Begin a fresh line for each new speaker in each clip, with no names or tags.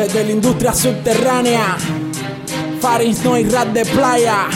Desde la industria subterránea, Faris no hay rap de playa.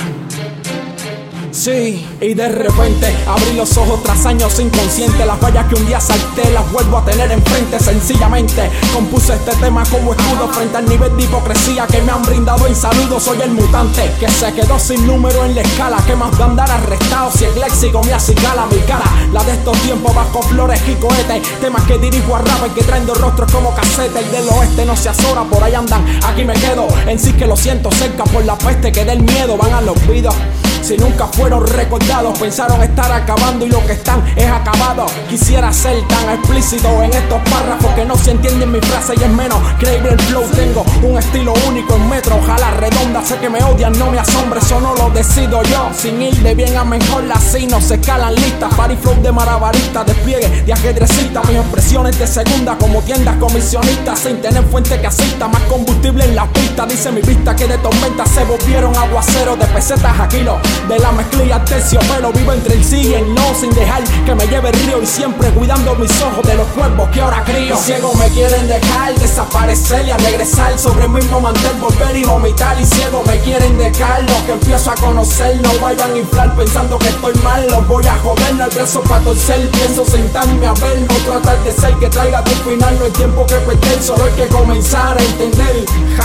Sí, y de repente abrí los ojos tras años inconsciente. Las vallas que un día salté las vuelvo a tener enfrente. Sencillamente compuse este tema como escudo frente al nivel de hipocresía que me han brindado en saludo. Soy el mutante que se quedó sin número en la escala. Que más de andar arrestado si el léxico me acicala. Mi cara, la de estos tiempos bajo flores y cohetes. Temas que dirijo a rappers que traen dos rostros como casete. El del oeste no se azora, por ahí andan, aquí me quedo. En sí que lo siento cerca por la peste que del miedo van al olvido. Si nunca fueron recordados, pensaron estar acabando y lo que están es acabado. Quisiera ser tan explícito en estos párrafos que no se entienden mi frase y es menos creíble el flow. Tengo un estilo único en metro, ojalá redonda. Sé que me odian, no me asombre, eso no lo decido yo. Sin ir de bien a mejor, así no se escalan listas. Party flow de marabarista, despliegue de ajedrecista. Mis expresiones de segunda como tiendas comisionistas. Sin tener fuente que asista, más combustible en la pista. Dice mi vista que de tormenta se volvieron aguaceros de pesetas a kilos. De la mezclilla terciopelo, vivo entre el sí y el no, sin dejar que me lleve el río y siempre cuidando mis ojos de los cuervos que ahora crío. Los ciegos me quieren dejar, desaparecer y a regresar sobre el mismo mantel, volver y vomitar. Y ciegos me quieren dejar, los que empiezo a conocer no vayan a inflar pensando que estoy mal. Los voy a joder, no hay brazo para torcer. Pienso sentarme a ver, no tratar de ser que traiga tu final. No hay tiempo que perder, solo hay que comenzar a entender.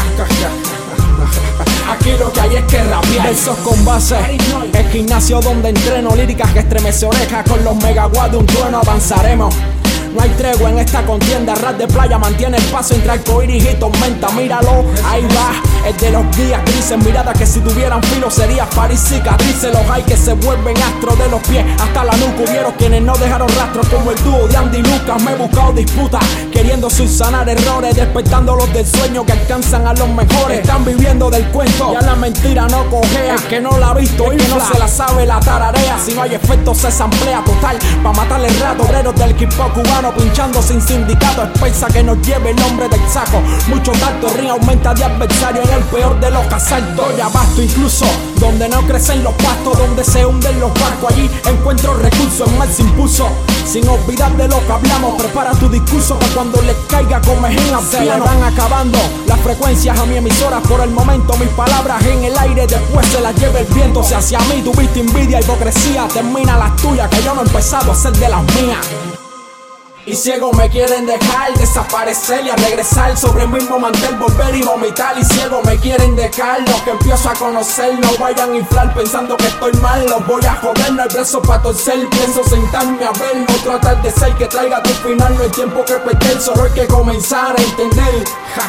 Aquí lo que hay es que rapear. Versos con base, el gimnasio donde entreno. Líricas que estremece orejas con los megawatts de un trueno. Avanzaremos, no hay tregua en esta contienda. Rap de playa mantiene el paso entre arcoíris y tormenta. Míralo, ahí va, el de los guías grises. Mirada que si tuvieran filo sería Faris cicatrices. Los hay que se vuelven astros de los pies hasta la nuca. Hubieron quienes no dejaron rastros como el dúo de Andy Lucas. Me he buscado disputas, queriendo subsanar errores, despertándolos del sueño que alcanzan a los mejores. Están viviendo del cuento, ya la mentira no cojea. El que no la ha visto, el que no se la sabe la tararea. Si no hay efecto se samplea total, pa' matarle el rato. Obreros del hip hop cubano pinchando sin sindicato. Expensa que nos lleve el nombre del saco. Mucho tacto, el ring aumenta de adversario. En el peor de los asaltos ya basto. Incluso donde no crecen los pastos, donde se hunden los barcos, allí encuentro recursos. El mal se impuso, sin olvidar de lo que hablamos. Prepara tu discurso para cuando les caiga con mejín al piano. Se le van acabando las frecuencias a mi emisora. Por el momento mis palabras en el aire, después se las lleva el viento. Si hacia mí tuviste envidia, hipocresía, termina las tuyas, que yo no he empezado a hacer de las mías. Y ciegos me quieren dejar, desaparecer y a regresar sobre el mismo mantel, volver y vomitar. Y ciegos me quieren dejar, los que empiezo a conocer no vayan a inflar pensando que estoy mal. Los voy a joder, no hay brazo para torcer. Pienso sentarme a ver, no tratar de ser que traiga tu final. No hay tiempo que perder, solo hay que comenzar a entender.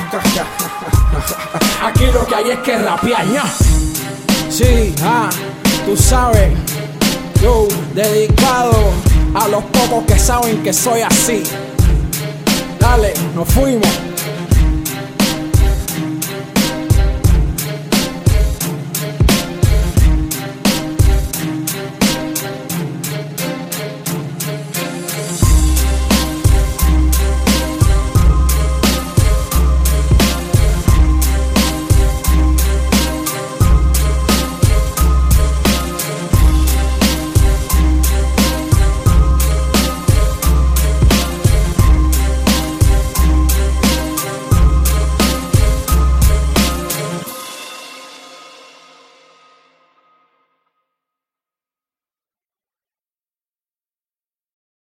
Aquí lo que hay es que rapear, ¿no? Sí, tú sabes, yo dedicado a los pocos que saben que soy así. Dale, nos fuimos.